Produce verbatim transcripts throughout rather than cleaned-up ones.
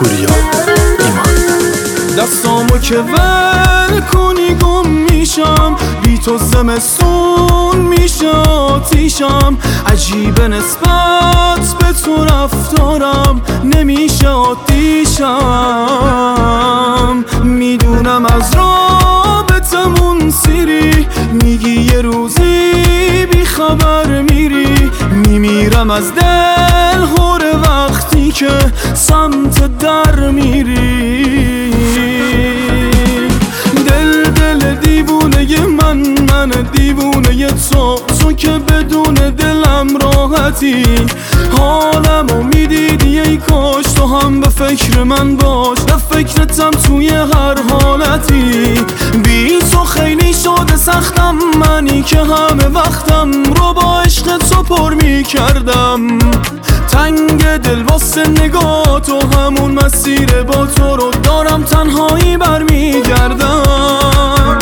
پوریا ایمان. دستامو که ول کنی گم میشم، بی تو زمستون میشه آتیشم. عجیبه نسبت به تو رفتارم، نمیشه آتیشم. میدونم از رابطمون سیری، میگی یه روزی بی خبر میری. میمیرم از دل هور وقتی که سمت در میری. دل دل دیوونه من، من دیوونه تو، تو که بدون دلم راحتی. حالمو میدیدی ای کاش تو هم به فکر من باش، به فکرتم توی هر حالتی. بی تو خیلی شده سختم، منی که همه وقتم رو با عشق تو پر میکردم. تنگ دل واسه نگاه تو، همون مسیر با تو رو دارم تنهایی برمیگردم.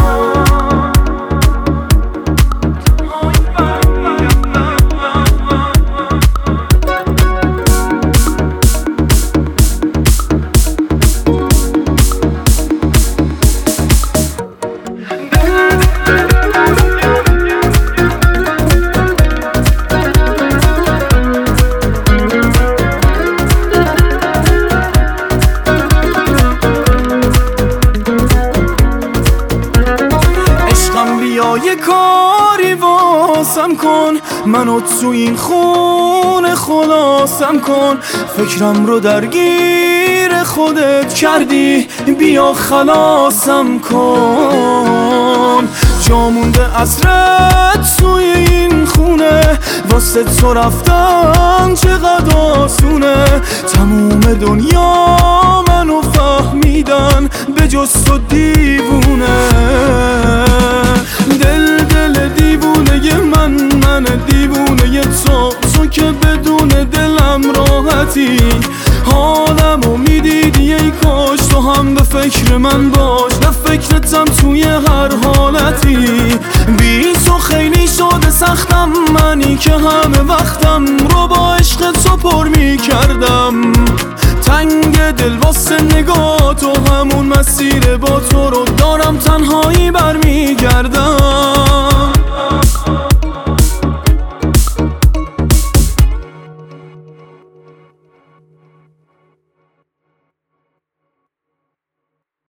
یه کاری واسم کن، منو تو این خونه خلاصم کن. فکرم رو درگیر خودت کردی، بیا خلاصم کن. جا مونده عصرت توی این خونه، واسه تو رفتن چقدر آسونه. تموم دنیا منو فهمیدن به جز تو دیوونه. دل دل دیوونه من، من دیوونه تو، تو که بدون دلم راحتی. حالمو میدیدی ای کاش تو هم به فکر من باش، به فکرتم توی هر حالتی. بی تو خیلی شده سختم، منی که همه وقتم رو با عشق تو پر میکردم. تنگ دل واسه نگاه تو، همون مسیر با تو رو دارم تنهایی برمیگردم.